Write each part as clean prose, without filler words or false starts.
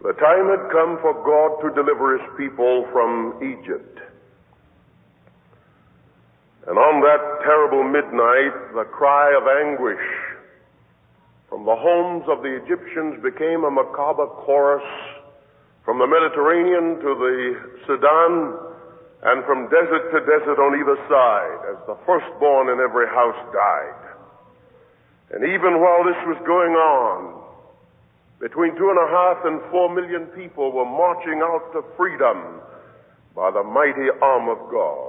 The time had come for God to deliver his people from Egypt. And on that terrible midnight, the cry of anguish from the homes of the Egyptians became a macabre chorus from the Mediterranean to the Sudan and from desert to desert on either side as the firstborn in every house died. And even while this was going on, between 2.5 and 4 million people were marching out to freedom by the mighty arm of God.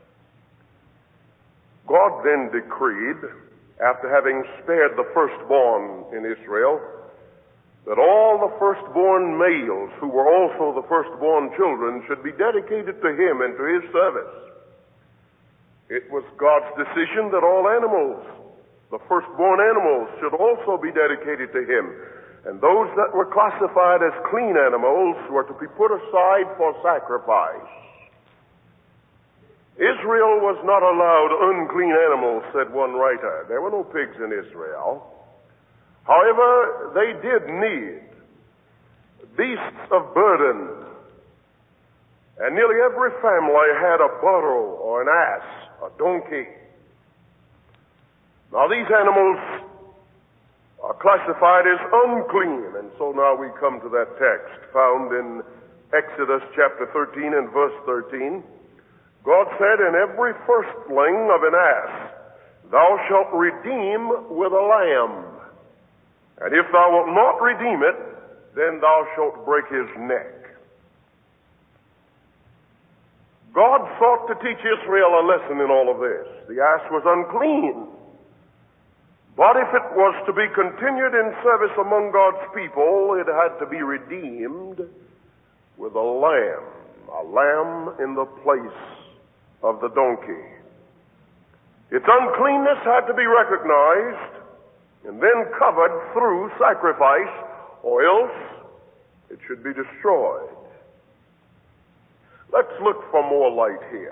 God then decreed, after having spared the firstborn in Israel, that all the firstborn males who were also the firstborn children should be dedicated to him and to his service. It was God's decision that all animals, the firstborn animals, should also be dedicated to him. And those that were classified as clean animals were to be put aside for sacrifice. Israel was not allowed unclean animals, said one writer. There were no pigs in Israel. However, they did need beasts of burden. And nearly every family had a burro or an ass, a donkey. Now these animals are classified as unclean, and so now we come to that text found in Exodus chapter 13 and verse 13. God said, "In every firstling of an ass thou shalt redeem with a lamb. And if thou wilt not redeem it, then thou shalt break his neck." God sought to teach Israel a lesson in all of this. The ass was unclean. But if it was to be continued in service among God's people, it had to be redeemed with a lamb in the place of the donkey. Its uncleanness had to be recognized and then covered through sacrifice, or else it should be destroyed. Let's look for more light here.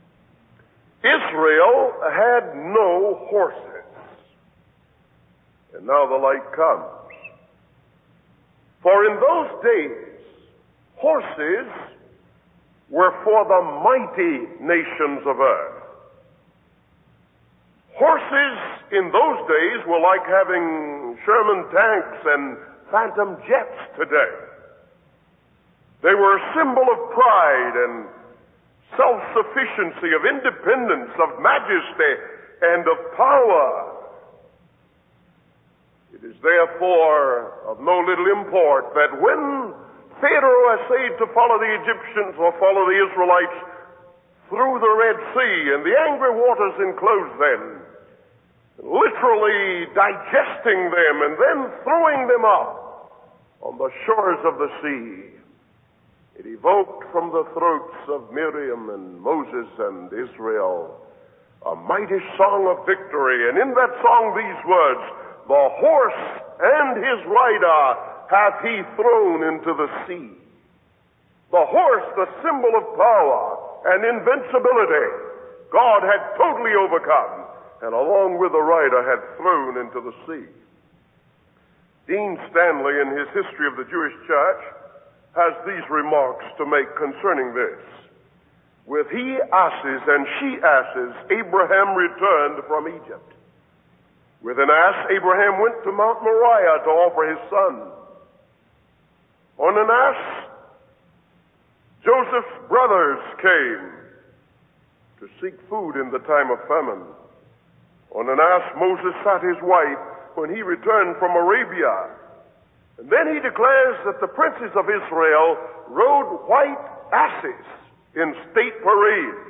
Israel had no horses. And now the light comes. For in those days, horses were for the mighty nations of earth. Horses in those days were like having Sherman tanks and Phantom jets today. They were a symbol of pride and self-sufficiency, of independence, of majesty, and of power. It is therefore of no little import that when Pharaoh essayed to follow the Egyptians or follow the Israelites through the Red Sea and the angry waters enclosed them, literally digesting them and then throwing them up on the shores of the sea, it evoked from the throats of Miriam and Moses and Israel a mighty song of victory. And in that song these words, "The horse and his rider hath he thrown into the sea." The horse, the symbol of power and invincibility, God had totally overcome, and along with the rider had thrown into the sea. Dean Stanley, in his History of the Jewish Church, has these remarks to make concerning this. With he-asses and she-asses, Abraham returned from Egypt. With an ass, Abraham went to Mount Moriah to offer his son. On an ass, Joseph's brothers came to seek food in the time of famine. On an ass, Moses sat his wife when he returned from Arabia. And then he declares that the princes of Israel rode white asses in state parades.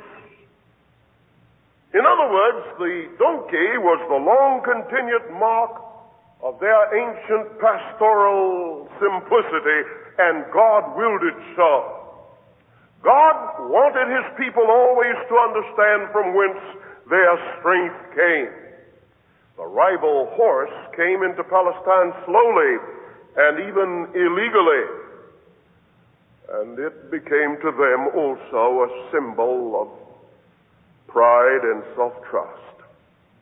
In other words, the donkey was the long-continued mark of their ancient pastoral simplicity, and God willed it so. God wanted his people always to understand from whence their strength came. The rival horse came into Palestine slowly and even illegally, and it became to them also a symbol of pride and self-trust.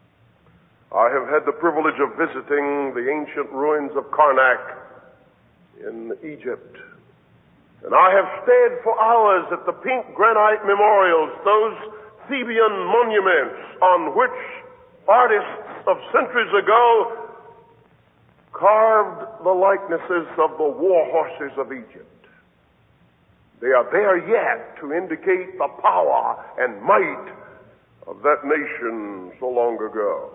I have had the privilege of visiting the ancient ruins of Karnak in Egypt. And I have stayed for hours at the pink granite memorials, those Theban monuments on which artists of centuries ago carved the likenesses of the war horses of Egypt. They are there yet to indicate the power and might of that nation so long ago.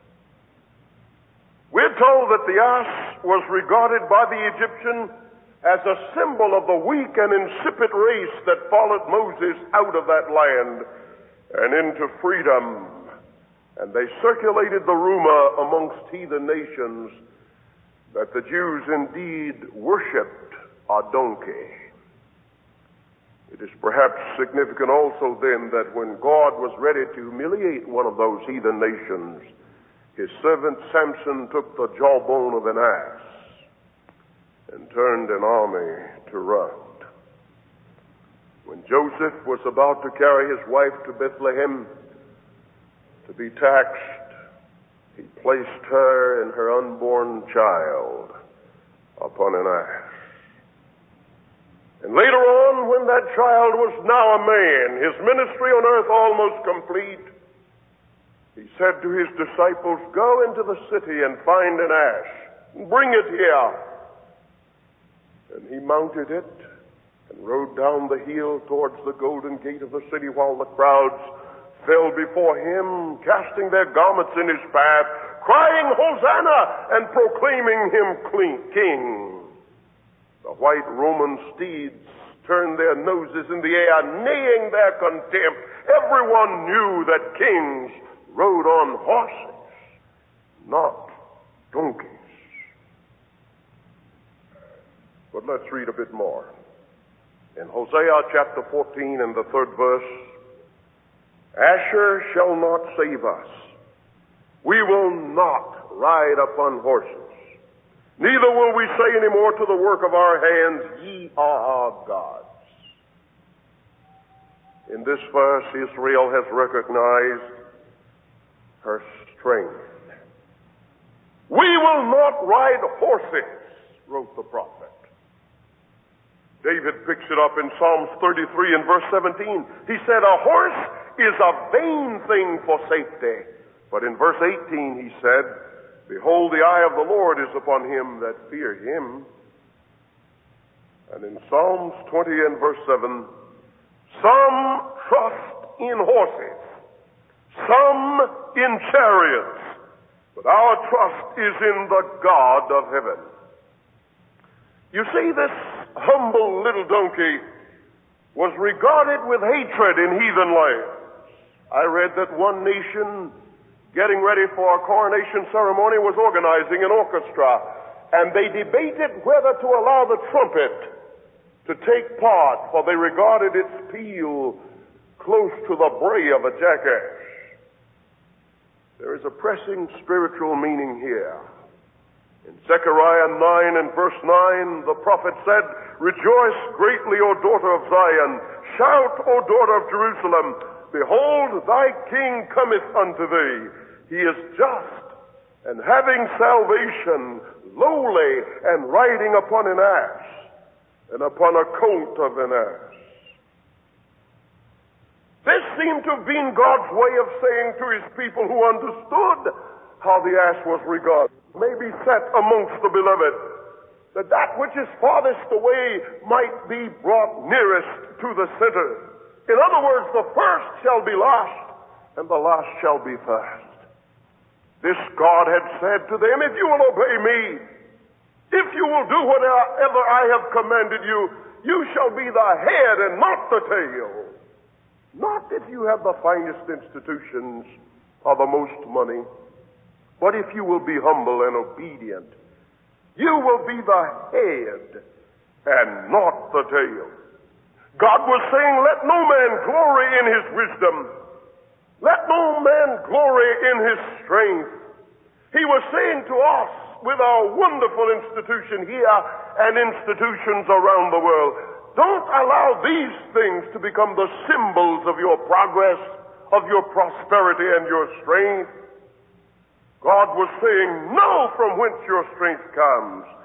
We're told that the ass was regarded by the Egyptian as a symbol of the weak and insipid race that followed Moses out of that land and into freedom. And they circulated the rumor amongst heathen nations that the Jews indeed worshipped a donkey. It is perhaps significant also then that when God was ready to humiliate one of those heathen nations, his servant Samson took the jawbone of an ass and turned an army to run. When Joseph was about to carry his wife to Bethlehem to be taxed, he placed her and her unborn child upon an ass. And later on, when that child was now a man, his ministry on earth almost complete, he said to his disciples, "Go into the city and find an ass, and bring it here." And he mounted it and rode down the hill towards the golden gate of the city, while the crowds fell before him, casting their garments in his path, crying, "Hosanna," and proclaiming him king. The white Roman steeds turned their noses in the air, neighing their contempt. Everyone knew that kings rode on horses, not donkeys. But let's read a bit more. In Hosea chapter 14 and the 3rd verse, "Asher shall not save us. We will not ride upon horses. Neither will we say any more to the work of our hands, Ye are our gods." In this verse, Israel has recognized her strength. "We will not ride horses," wrote the prophet. David picks it up in Psalms 33 and verse 17. He said, "A horse is a vain thing for safety." But in verse 18 he said, "Behold, the eye of the Lord is upon him that fear him." And in Psalms 20 and verse 7, "Some trust in horses, some in chariots, but our trust is in the God of heaven." You see, this humble little donkey was regarded with hatred in heathen lands. I read that one nation, getting ready for a coronation ceremony, was organizing an orchestra, and they debated whether to allow the trumpet to take part, for they regarded its peal close to the bray of a jackass. There is a pressing spiritual meaning here. In Zechariah 9 and verse 9, the prophet said, "Rejoice greatly, O daughter of Zion. Shout, O daughter of Jerusalem. Behold, thy king cometh unto thee. He is just, and having salvation, lowly, and riding upon an ass, and upon a colt of an ass." This seemed to have been God's way of saying to his people who understood how the ass was regarded, maybe set amongst the beloved, that which is farthest away might be brought nearest to the center. In other words, the first shall be last, and the last shall be first. This God had said to them, "If you will obey me, if you will do whatever I have commanded you, you shall be the head and not the tail." Not if you have the finest institutions or the most money, but if you will be humble and obedient, you will be the head and not the tail. God was saying, let no man glory in his wisdom. Let no man glory in his strength. He was saying to us, with our wonderful institution here and institutions around the world, don't allow these things to become the symbols of your progress, of your prosperity and your strength. God was saying, know from whence your strength comes.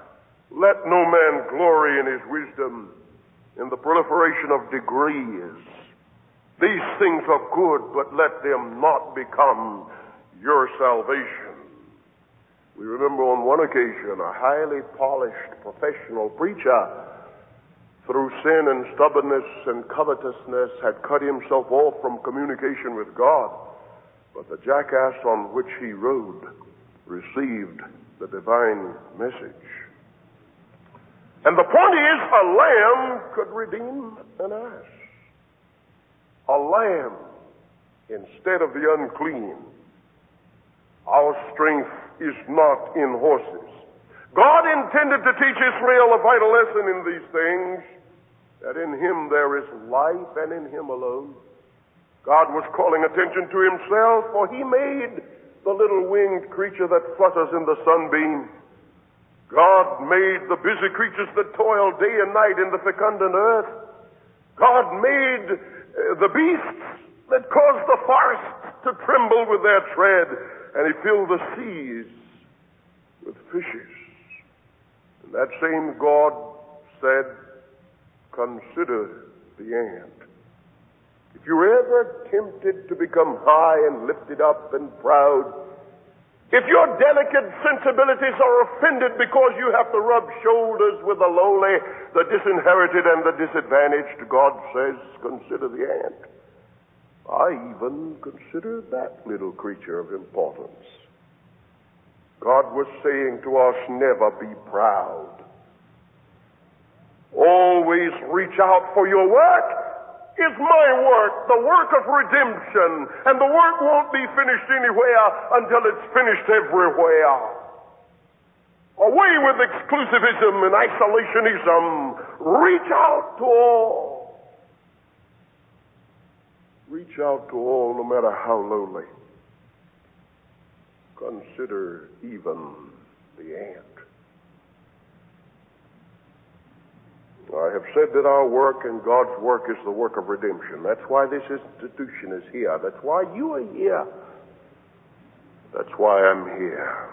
Let no man glory in his wisdom, in the proliferation of degrees. These things are good, but let them not become your salvation. We remember on one occasion a highly polished professional preacher, through sin and stubbornness and covetousness, had cut himself off from communication with God. But the jackass on which he rode received the divine message. And the point is, a lamb could redeem an ass. A lamb instead of the unclean. Our strength is not in horses. God intended to teach Israel a vital lesson in these things, that in him there is life and in him alone. God was calling attention to himself, for he made the little winged creature that flutters in the sunbeam. God made the busy creatures that toil day and night in the fecundant earth. God made the beasts that cause the forests to tremble with their tread, and he filled the seas with fishes. And that same God said, consider the ant. If you're ever tempted to become high and lifted up and proud, if your delicate sensibilities are offended because you have to rub shoulders with the lowly, the disinherited, and the disadvantaged, God says, consider the ant. I even consider that little creature of importance. God was saying to us, never be proud. Always reach out, for your work is my work, the work of redemption, and the work won't be finished anywhere until it's finished everywhere. Away with exclusivism and isolationism. Reach out to all. Reach out to all, no matter how lowly. Consider even the ant. I have said that our work and God's work is the work of redemption. That's why this institution is here. That's why you are here. That's why I'm here.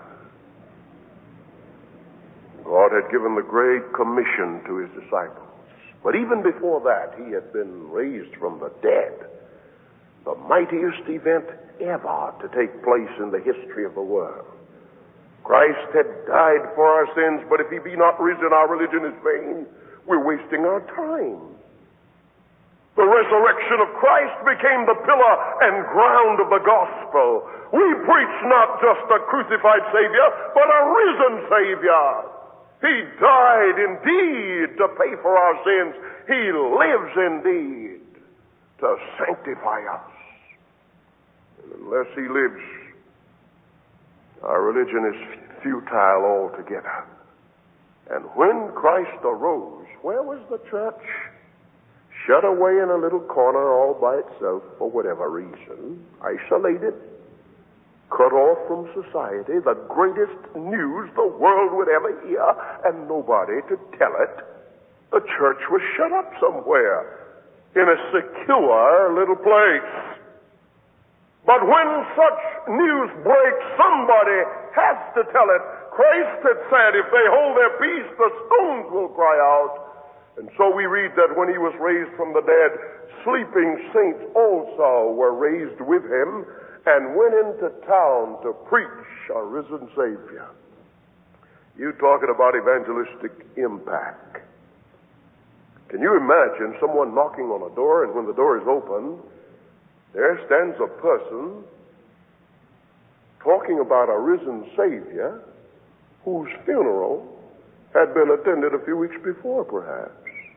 God had given the great commission to his disciples. But even before that, he had been raised from the dead. The mightiest event ever to take place in the history of the world. Christ had died for our sins, but if he be not risen, our religion is vain. We're wasting our time. The resurrection of Christ became the pillar and ground of the gospel. We preach not just a crucified Savior, but a risen Savior. He died indeed to pay for our sins. He lives indeed to sanctify us. And unless he lives, our religion is futile altogether. And when Christ arose, where was the church? Shut away in a little corner all by itself for whatever reason, isolated, cut off from society, the greatest news the world would ever hear, and nobody to tell it. The church was shut up somewhere in a secure little place. But when such news breaks, somebody has to tell it. Christ had said, if they hold their peace, the stones will cry out. And so we read that when he was raised from the dead, sleeping saints also were raised with him and went into town to preach a risen Savior. You talking about evangelistic impact. Can you imagine someone knocking on a door, and when the door is open, there stands a person talking about a risen Savior whose funeral had been attended a few weeks before, perhaps?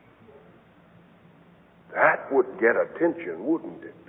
That would get attention, wouldn't it?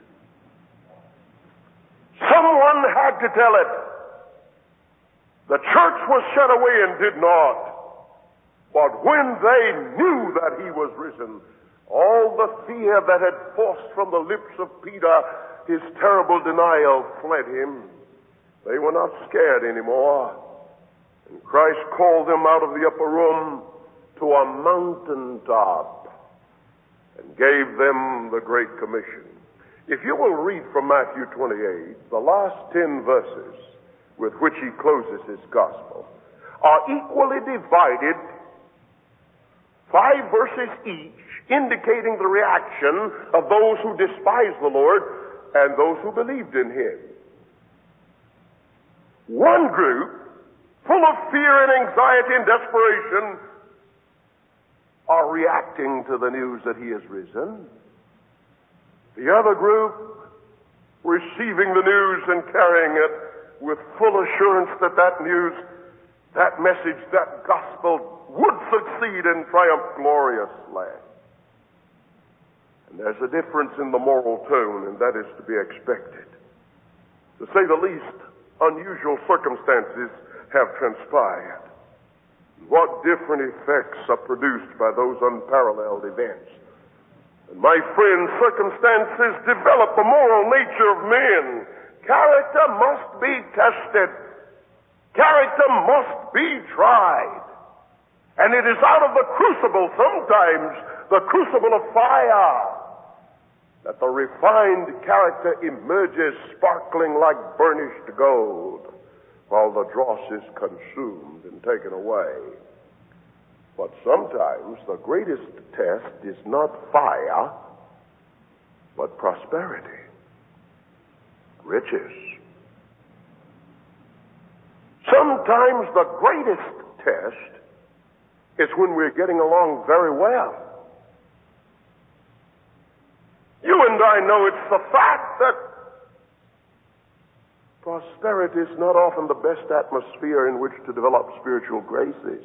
Someone had to tell it. The church was shut away and did not. But when they knew that he was risen, all the fear that had forced from the lips of Peter his terrible denial fled him. They were not scared anymore. And Christ called them out of the upper room to a mountaintop and gave them the Great Commission. If you will read from Matthew 28, the last 10 verses with which he closes his gospel are equally divided 5 verses each, indicating the reaction of those who despised the Lord and those who believed in Him. One group, full of fear and anxiety and desperation, are reacting to the news that He has risen. The other group, receiving the news and carrying it with full assurance that that news, that message, that gospel would succeed and triumph gloriously. And there's a difference in the moral tone, and that is to be expected. To say the least, unusual circumstances have transpired. What different effects are produced by those unparalleled events. And my friends, circumstances develop the moral nature of men. Character must be tested. Character must be tried. And it is out of the crucible, sometimes the crucible of fire, that the refined character emerges sparkling like burnished gold, while the dross is consumed and taken away. But sometimes the greatest test is not fire, but prosperity, riches. Sometimes the greatest test is when we're getting along very well. You and I know it's the fact that prosperity is not often the best atmosphere in which to develop spiritual graces.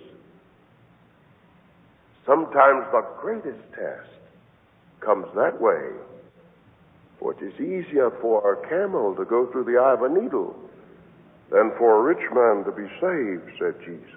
Sometimes the greatest test comes that way. For it is easier for a camel to go through the eye of a needle than for a rich man to be saved, said Jesus.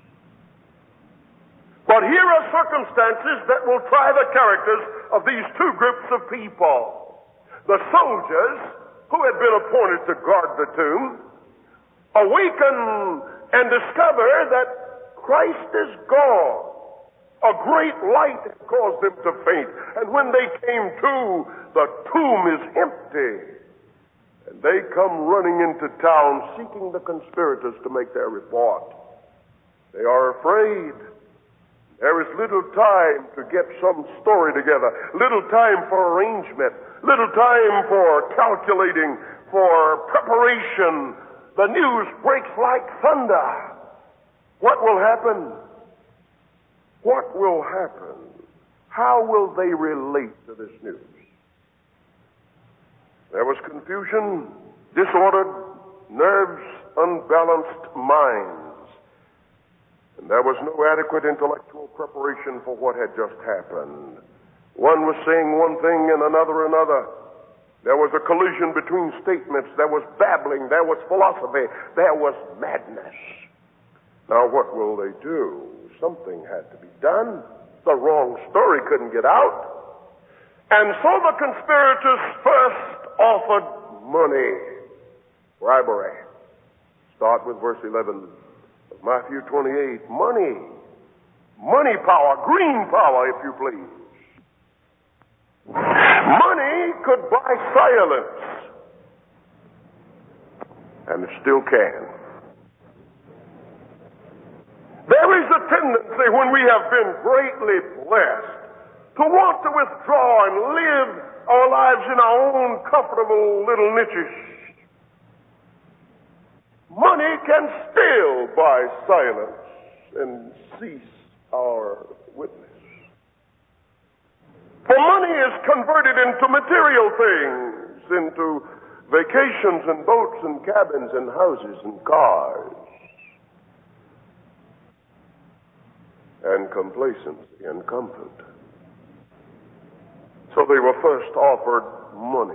But here are circumstances that will try the characters of these two groups of people. The soldiers who had been appointed to guard the tomb awaken and discover that Christ is gone. A great light had caused them to faint. And when they came to, the tomb is empty. And they come running into town seeking the conspirators to make their report. They are afraid. There is little time to get some story together, little time for arrangement, little time for calculating, for preparation. The news breaks like thunder. What will happen? What will happen? How will they relate to this news? There was confusion, disordered nerves, unbalanced minds. And there was no adequate intellectual preparation for what had just happened. One was saying one thing and another another. There was a collision between statements. There was babbling. There was philosophy. There was madness. Now what will they do? Something had to be done. The wrong story couldn't get out. And so the conspirators first offered money. Bribery. Start with verse 11 of Matthew 28. Money. Money power. Green power, if you please. Money could buy silence. And it still can. There is a tendency when we have been greatly blessed to want to withdraw and live our lives in our own comfortable little niches. Money can still buy silence and cease our witness. For money is converted into material things, into vacations and boats and cabins and houses and cars. And complacency and comfort. So they were first offered money.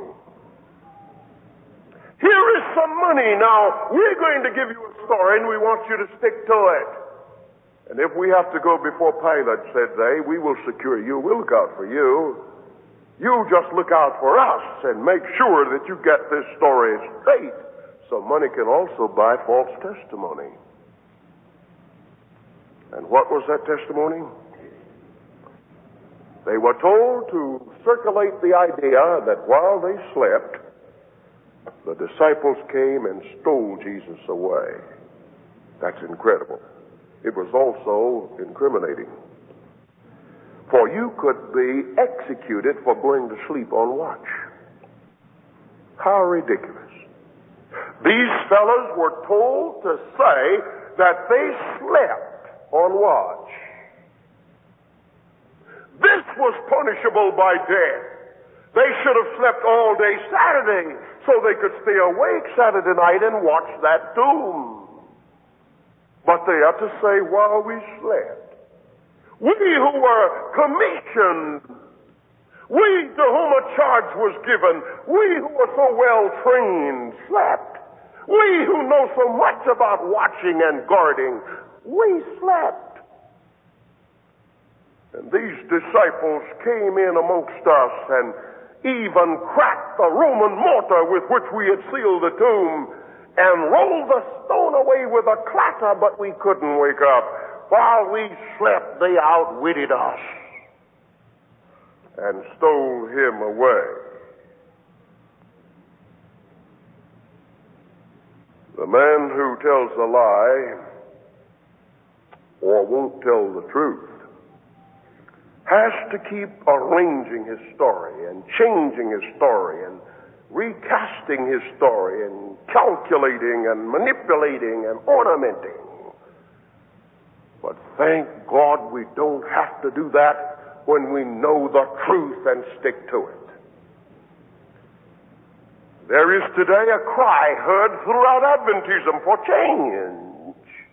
Here is some money. Now, we're going to give you a story and we want you to stick to it. And if we have to go before Pilate, said they, we will secure you. We'll look out for you. You just look out for us and make sure that you get this story straight. So money can also buy false testimony. And what was that testimony? They were told to circulate the idea that while they slept, the disciples came and stole Jesus away. That's incredible. It was also incriminating. for you could be executed for going to sleep on watch. How ridiculous. These fellows were told to say that they slept on watch. This was punishable by death. They should have slept all day Saturday so they could stay awake Saturday night and watch that tomb. But they had to say while we slept. We who were commissioned, we to whom a charge was given, we who were so well trained, slept. We who know so much about watching and guarding, we slept. And these disciples came in amongst us and even cracked the Roman mortar with which we had sealed the tomb and rolled the stone away with a clatter, but we couldn't wake up. While we slept, they outwitted us and stole him away. The man who tells a lie or won't tell the truth has to keep arranging his story and changing his story and recasting his story and calculating and manipulating and ornamenting. But thank God we don't have to do that when we know the truth and stick to it. There is today a cry heard throughout Adventism for change.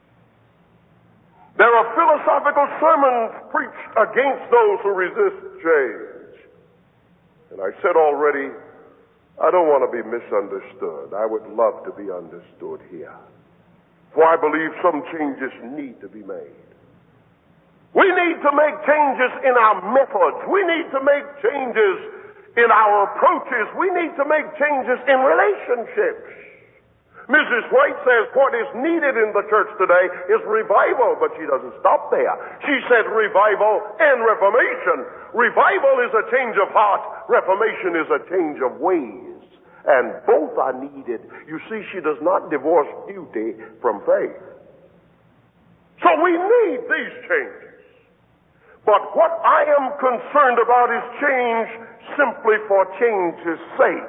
There are philosophical sermons preached against those who resist change. And I said already, I don't want to be misunderstood. I would love to be understood here. For I believe some changes need to be made. We need to make changes in our methods. We need to make changes in our approaches. We need to make changes in relationships. Mrs. White says what is needed in the church today is revival, but she doesn't stop there. She said revival and reformation. Revival is a change of heart. Reformation is a change of ways. And both are needed. You see, she does not divorce duty from faith. So we need these changes. But what I am concerned about is change simply for change's sake.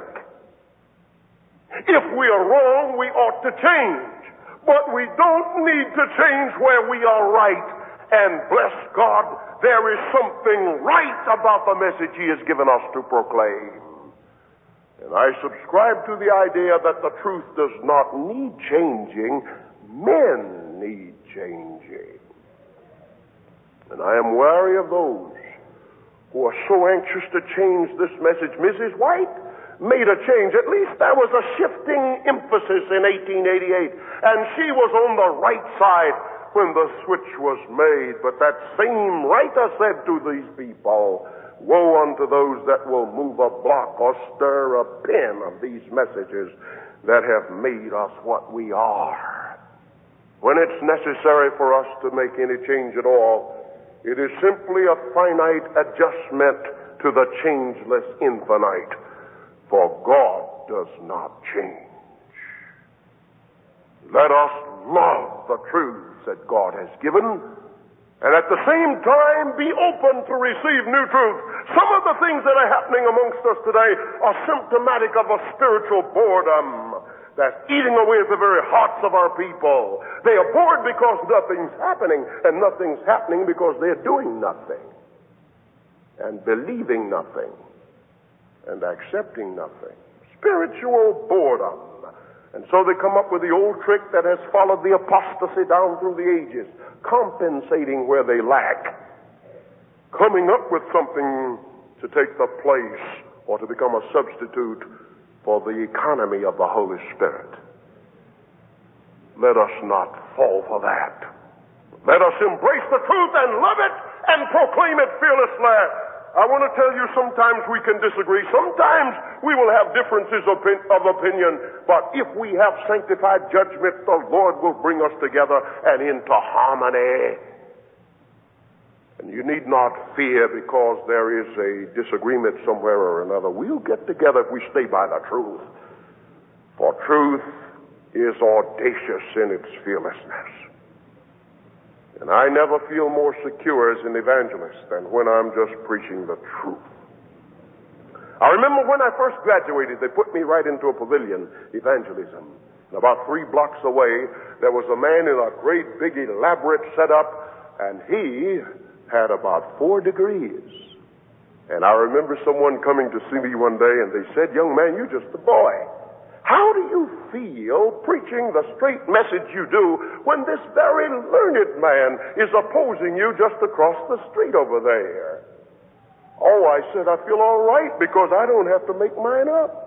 If we are wrong, we ought to change. But we don't need to change where we are right. And bless God, there is something right about the message He has given us to proclaim. And I subscribe to the idea that the truth does not need changing. Men need changing. And I am wary of those who are so anxious to change this message. Mrs. White made a change. At least there was a shifting emphasis in 1888. And she was on the right side when the switch was made. But that same writer said to these people, woe unto those that will move a block or stir a pin of these messages that have made us what we are. When it's necessary for us to make any change at all, it is simply a finite adjustment to the changeless infinite. For God does not change. Let us love the truths that God has given, and at the same time be open to receive new truth. Some of the things that are happening amongst us today are symptomatic of a spiritual boredom that's eating away at the very hearts of our people. They are bored because nothing's happening, and nothing's happening because they're doing nothing and believing nothing and accepting nothing. Spiritual boredom. And so they come up with the old trick that has followed the apostasy down through the ages, compensating where they lack, coming up with something to take the place or to become a substitute for the economy of the Holy Spirit. Let us not fall for that. Let us embrace the truth and love it and proclaim it fearlessly. I want to tell you, sometimes we can disagree. Sometimes we will have differences of opinion. But if we have sanctified judgment, the Lord will bring us together and into harmony. And you need not fear because there is a disagreement somewhere or another. We'll get together if we stay by the truth. For truth is audacious in its fearlessness. And I never feel more secure as an evangelist than when I'm just preaching the truth. I remember when I first graduated, they put me right into a pavilion, evangelism. And about 3 blocks away, there was a man in a great big elaborate setup, and he had about 4 degrees. And I remember someone coming to see me one day, and they said, "Young man, you're just a boy. How do you feel preaching the straight message you do when this very learned man is opposing you just across the street over there?" "Oh," I said, "I feel all right because I don't have to make mine up."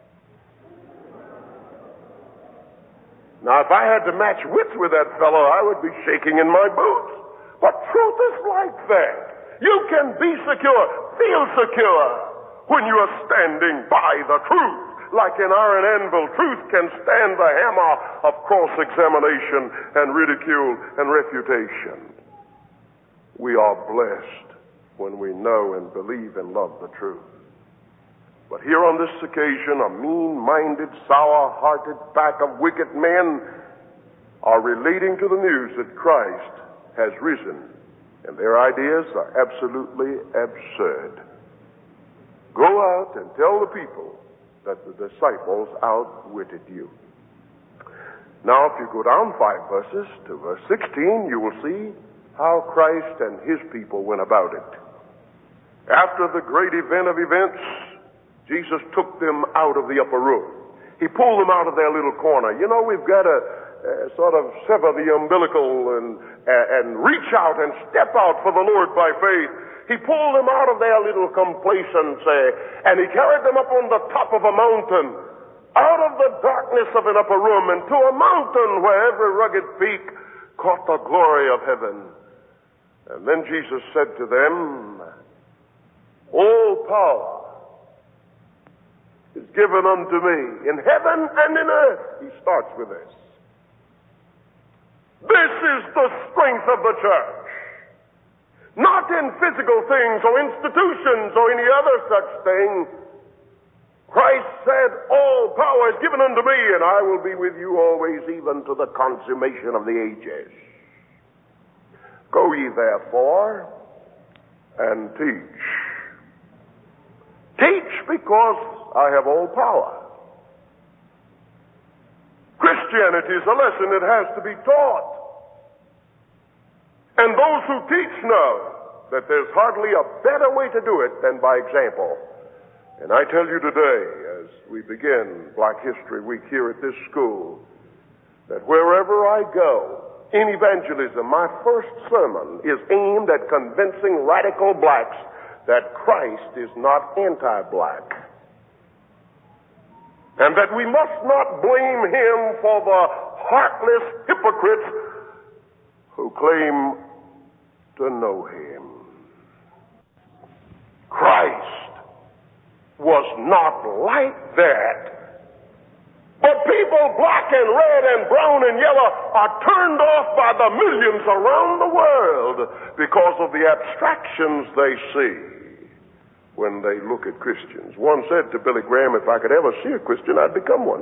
Now, if I had to match wits with that fellow, I would be shaking in my boots. But truth is like that. You can be secure, feel secure, when you are standing by the truth. Like an iron anvil, truth can stand the hammer of cross-examination and ridicule and refutation. We are blessed when we know and believe and love the truth. But here on this occasion, a mean-minded, sour-hearted pack of wicked men are relating to the news that Christ has risen, and their ideas are absolutely absurd. Go out and tell the people that the disciples outwitted you. Now, if you go down 5 verses to verse 16, you will see how Christ and his people went about it. After the great event of events, Jesus took them out of the upper room. He pulled them out of their little corner. You know, we've got to sort of sever the umbilical and reach out and step out for the Lord by faith. He pulled them out of their little complacency, and he carried them up on the top of a mountain, out of the darkness of an upper room, and to a mountain where every rugged peak caught the glory of heaven. And then Jesus said to them, "All power is given unto me in heaven and in earth." He starts with this. This is the strength of the church. Not in physical things or institutions or any other such thing. Christ said, "All power is given unto me, and I will be with you always, even to the consummation of the ages. Go ye therefore and teach." Teach because I have all power. Christianity is a lesson that has to be taught. And those who teach know that there's hardly a better way to do it than by example. And I tell you today, as we begin Black History Week here at this school, that wherever I go in evangelism, my first sermon is aimed at convincing radical blacks that Christ is not anti-black, and that we must not blame him for the heartless hypocrites who claim to know him. Christ was not like that. But people black and red and brown and yellow are turned off by the millions around the world because of the abstractions they see when they look at Christians. One said to Billy Graham, "If I could ever see a Christian, I'd become one."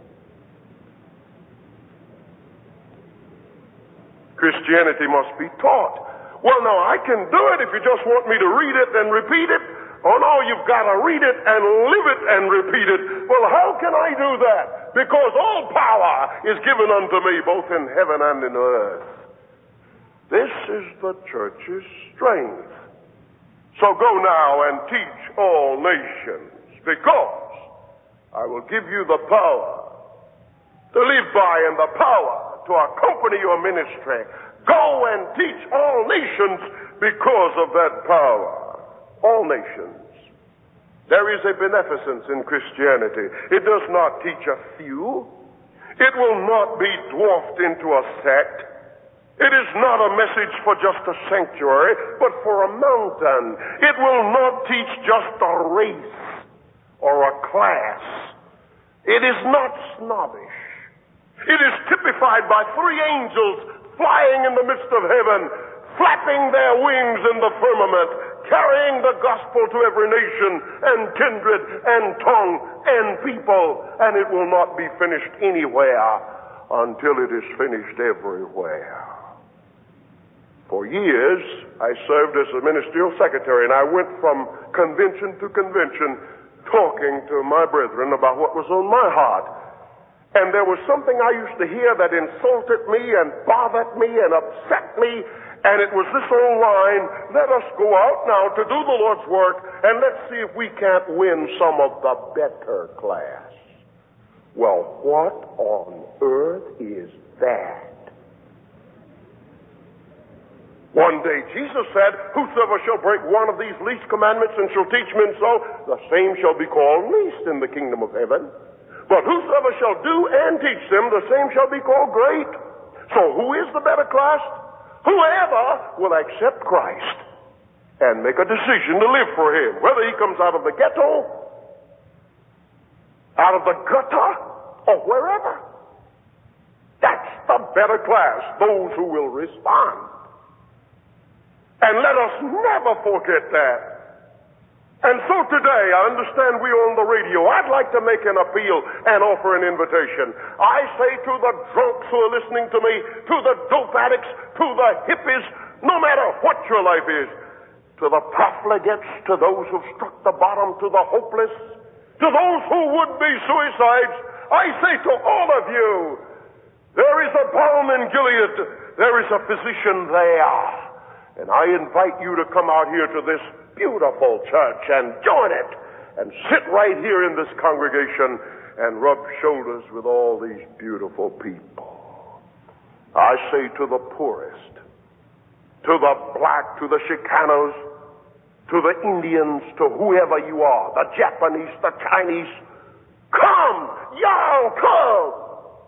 Christianity must be taught. "Well, no, I can do it if you just want me to read it and repeat it." "Oh, no, you've got to read it and live it and repeat it." "Well, how can I do that?" "Because all power is given unto me, both in heaven and in earth." This is the church's strength. So go now and teach all nations, because I will give you the power to live by and the power to accompany your ministry. Go and teach all nations because of that power. All nations. There is a beneficence in Christianity. It does not teach a few. It will not be dwarfed into a sect. It is not a message for just a sanctuary, but for a mountain. It will not teach just a race or a class. It is not snobbish. It is typified by 3 angels flying in the midst of heaven, flapping their wings in the firmament, carrying the gospel to every nation and kindred and tongue and people, and it will not be finished anywhere until it is finished everywhere. For years, I served as a ministerial secretary, and I went from convention to convention talking to my brethren about what was on my heart. And there was something I used to hear that insulted me and bothered me and upset me, and it was this old line, let us go out now to do the Lord's work, and let's see if we can't win some of the better class. Well, what on earth is that? One day Jesus said, whosoever shall break one of these least commandments and shall teach men so, the same shall be called least in the kingdom of heaven. But whosoever shall do and teach them, the same shall be called great. So who is the better class? Whoever will accept Christ and make a decision to live for him, whether he comes out of the ghetto, out of the gutter, or wherever. That's the better class, those who will respond. And let us never forget that. And so today, I understand we're on the radio. I'd like to make an appeal and offer an invitation. I say to the drunks who are listening to me, to the dope addicts, to the hippies, no matter what your life is, to the profligates, to those who've struck the bottom, to the hopeless, to those who would be suicides, I say to all of you, there is a balm in Gilead, there is a physician there. And I invite you to come out here to this beautiful church and join it and sit right here in this congregation and rub shoulders with all these beautiful people. I say to the poorest, to the black, to the Chicanos, to the Indians, to whoever you are, the Japanese, the Chinese, come, y'all come.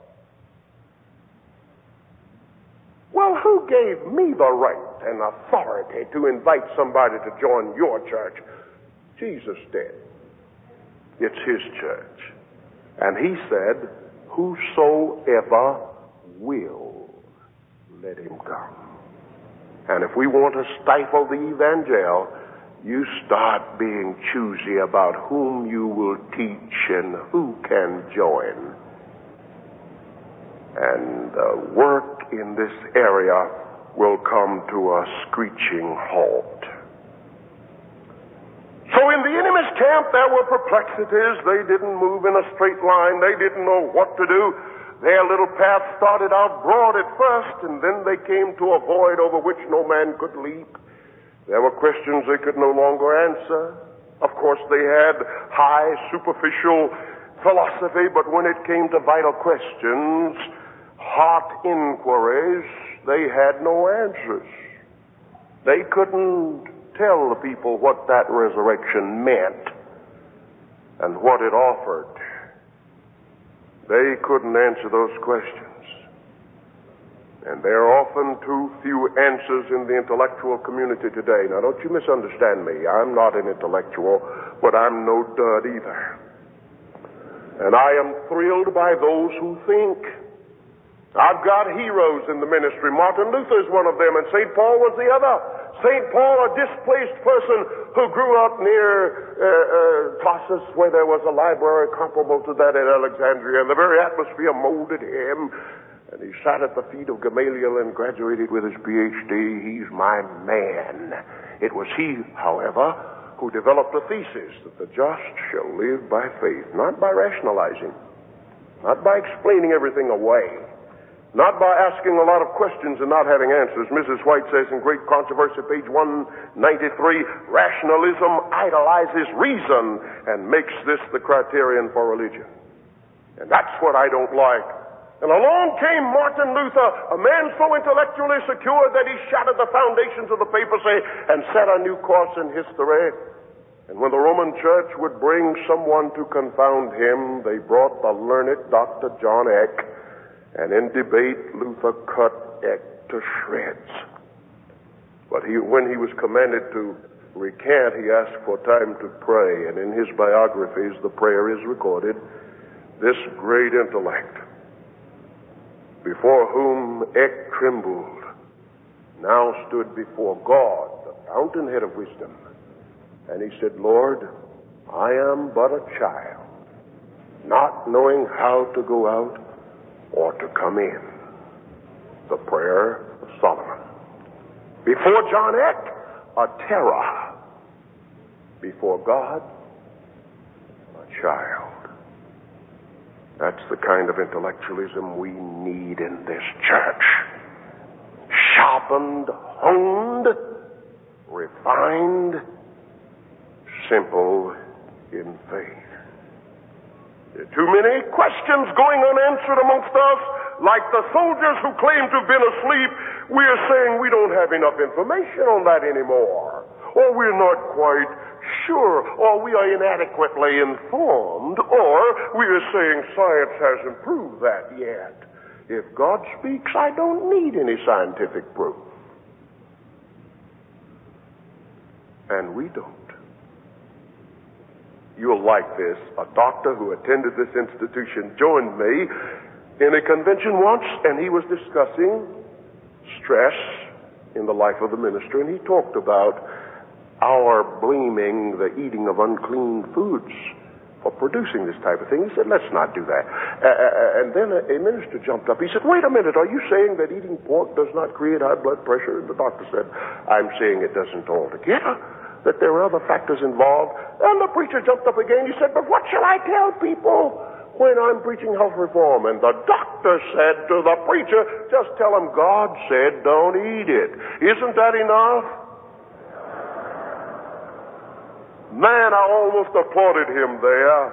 Well, who gave me the right and authority to invite somebody to join your church? Jesus did. It's his church. And he said, whosoever will, let him come. And if we want to stifle the evangel, you start being choosy about whom you will teach and who can join. And work in this area will come to a screeching halt. So in the enemy's camp there were perplexities. They didn't move in a straight line. They didn't know what to do. Their little path started out broad at first, and then they came to a void over which no man could leap. There were questions they could no longer answer. Of course, they had high, superficial philosophy, but when it came to vital questions, hot inquiries, they had no answers. They couldn't tell the people what that resurrection meant and what it offered. They couldn't answer those questions. And there are often too few answers in the intellectual community today. Now, don't you misunderstand me. I'm not an intellectual, but I'm no dud either. And I am thrilled by those who think. I've got heroes in the ministry. Martin Luther is one of them, and St. Paul was the other. St. Paul, a displaced person who grew up near Tarsus, where there was a library comparable to that at Alexandria, and the very atmosphere molded him. And he sat at the feet of Gamaliel and graduated with his Ph.D. He's my man. It was he, however, who developed a thesis that the just shall live by faith, not by rationalizing, not by explaining everything away, not by asking a lot of questions and not having answers. Mrs. White says in Great Controversy, page 193, rationalism idolizes reason and makes this the criterion for religion. And that's what I don't like. And along came Martin Luther, a man so intellectually secure that he shattered the foundations of the papacy and set a new course in history. And when the Roman Church would bring someone to confound him, they brought the learned Dr. John Eck. And in debate, Luther cut Eck to shreds. But when he was commanded to recant, he asked for time to pray. And in his biographies, the prayer is recorded. This great intellect, before whom Eck trembled, now stood before God, the fountainhead of wisdom. And he said, Lord, I am but a child, not knowing how to go out or to come in. The prayer of Solomon. Before John Eck, a terror. Before God, a child. That's the kind of intellectualism we need in this church. Sharpened, honed, refined, simple in faith. There are too many questions going unanswered amongst us. Like the soldiers who claim to have been asleep, we are saying we don't have enough information on that anymore. Or we're not quite sure, or we are inadequately informed, or we are saying science hasn't proved that yet. If God speaks, I don't need any scientific proof. And we don't. You'll like this. A doctor who attended this institution joined me in a convention once, and he was discussing stress in the life of the minister, and he talked about our blaming the eating of unclean foods for producing this type of thing. He said, let's not do that. And then a minister jumped up. He said, wait a minute, are you saying that eating pork does not create high blood pressure? And the doctor said, I'm saying it doesn't altogether, that there are other factors involved. And the preacher jumped up again. He said, but what shall I tell people when I'm preaching health reform? And the doctor said to the preacher, just tell them God said don't eat it. Isn't that enough? Man, I almost applauded him there.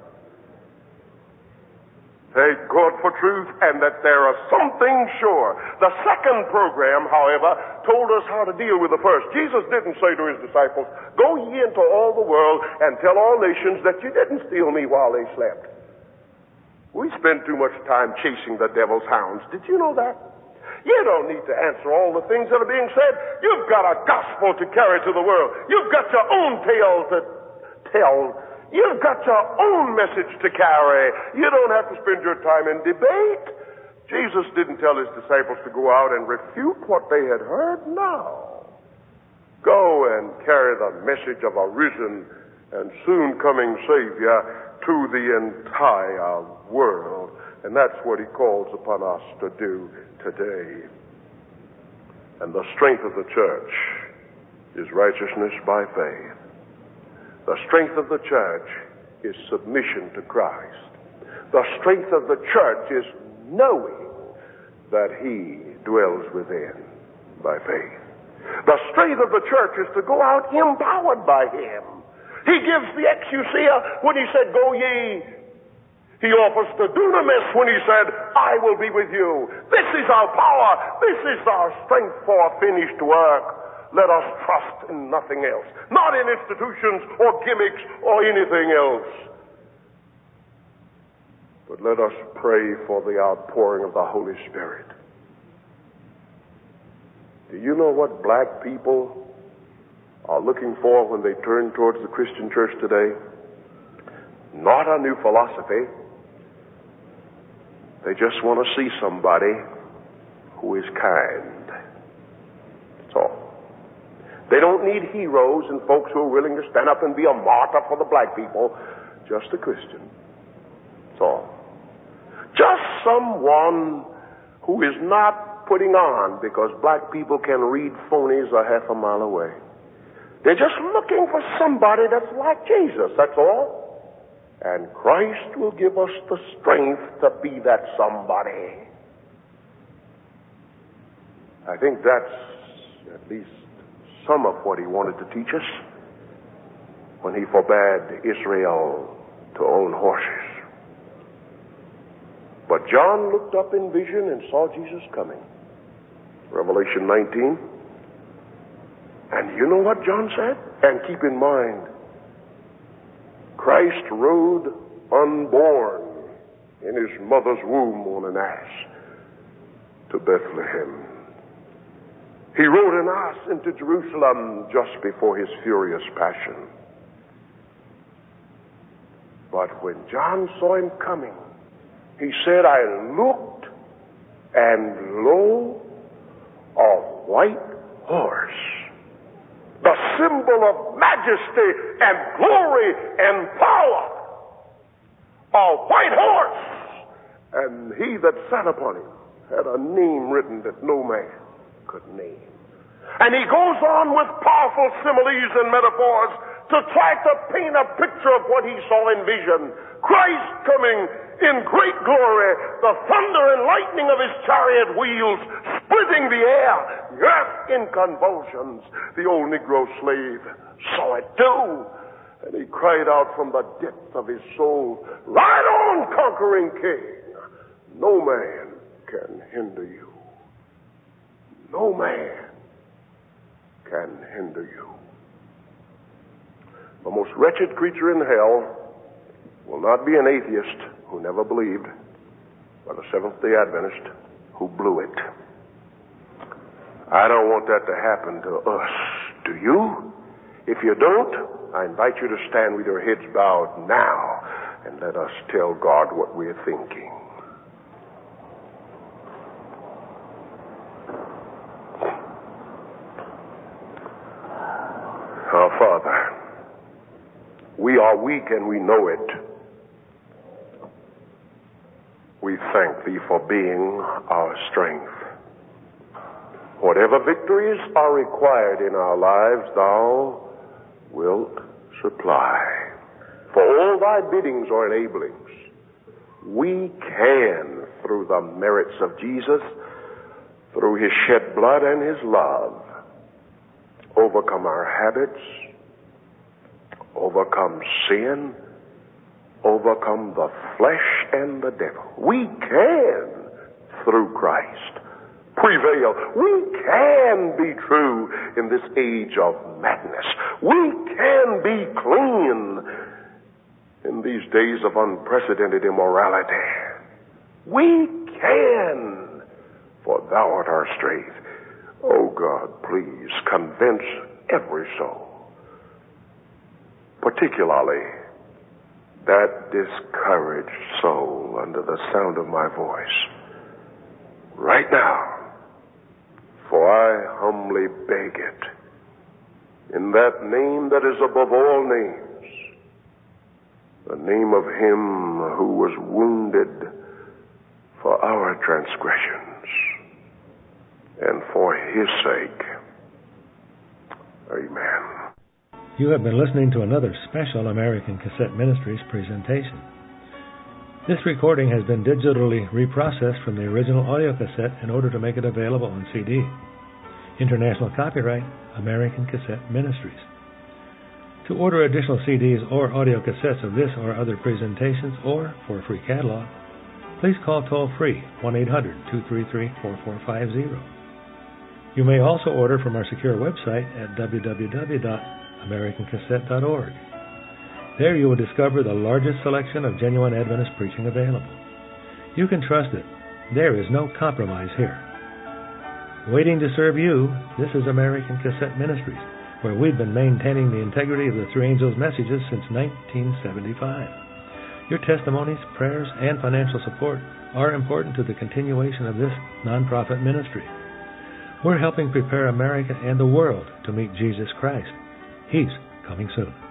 Thank God for truth, and that there are some things sure. The second program, however, told us how to deal with the first. Jesus didn't say to his disciples, go ye into all the world and tell all nations that you didn't steal me while they slept. We spend too much time chasing the devil's hounds. Did you know that? You don't need to answer all the things that are being said. You've got a gospel to carry to the world. You've got your own tale to tell. You've got your own message to carry. You don't have to spend your time in debate. Jesus didn't tell his disciples to go out and refute what they had heard. No. Go and carry the message of a risen and soon coming Savior to the entire world. And that's what he calls upon us to do today. And the strength of the church is righteousness by faith. The strength of the church is submission to Christ. The strength of the church is knowing that he dwells within by faith. The strength of the church is to go out empowered by him. He gives the exousia when he said, go ye. He offers the dunamis when he said, I will be with you. This is our power. This is our strength for a finished work. Let us trust in nothing else. Not in institutions or gimmicks or anything else. But let us pray for the outpouring of the Holy Spirit. Do you know what black people are looking for when they turn towards the Christian church today? Not a new philosophy. They just want to see somebody who is kind. That's all. They don't need heroes and folks who are willing to stand up and be a martyr for the black people. Just a Christian. That's all. Just someone who is not putting on because black people can read phonies a half a mile away. They're just looking for somebody that's like Jesus. That's all. And Christ will give us the strength to be that somebody. I think that's at least some of what he wanted to teach us when he forbade Israel to own horses. But John looked up in vision and saw Jesus coming. Revelation 19. And you know what John said? And keep in mind, Christ rode unborn in his mother's womb on an ass to Bethlehem. He rode an ass into Jerusalem just before his furious passion. But when John saw him coming, he said, I looked, and lo, a white horse, the symbol of majesty and glory and power. A white horse. And he that sat upon him had a name written that no man could name. And he goes on with powerful similes and metaphors to try to paint a picture of what he saw in vision. Christ coming in great glory, the thunder and lightning of his chariot wheels splitting the air, the earth in convulsions. The old Negro slave saw it too, and he cried out from the depth of his soul, "Ride on, conquering King! No man can hinder you. No man can hinder you." The most wretched creature in hell will not be an atheist who never believed, but a Seventh-day Adventist who blew it. I don't want that to happen to us. Do you? If you don't, I invite you to stand with your heads bowed now and let us tell God what we're thinking. Our Father, we are weak and we know it. We thank Thee for being our strength. Whatever victories are required in our lives, Thou wilt supply. For all Thy biddings or enablings, we can, through the merits of Jesus, through His shed blood and His love, overcome our habits, overcome sin, overcome the flesh and the devil. We can, through Christ, prevail. We can be true in this age of madness. We can be clean in these days of unprecedented immorality. We can, for Thou art our strength. Oh God, please convince every soul, particularly that discouraged soul under the sound of my voice, right now, for I humbly beg it, in that name that is above all names, the name of Him who was wounded for our transgressions, and for His sake. Amen. You have been listening to another special American Cassette Ministries presentation. This recording has been digitally reprocessed from the original audio cassette in order to make it available on CD. International copyright, American Cassette Ministries. To order additional CDs or audio cassettes of this or other presentations, or for a free catalog, please call toll-free 1-800-233-4450. You may also order from our secure website at www.americancassette.org. There you will discover the largest selection of genuine Adventist preaching available. You can trust it. There is no compromise here. Waiting to serve you, this is American Cassette Ministries, where we've been maintaining the integrity of the Three Angels' messages since 1975. Your testimonies, prayers, and financial support are important to the continuation of this nonprofit ministry. We're helping prepare America and the world to meet Jesus Christ. He's coming soon.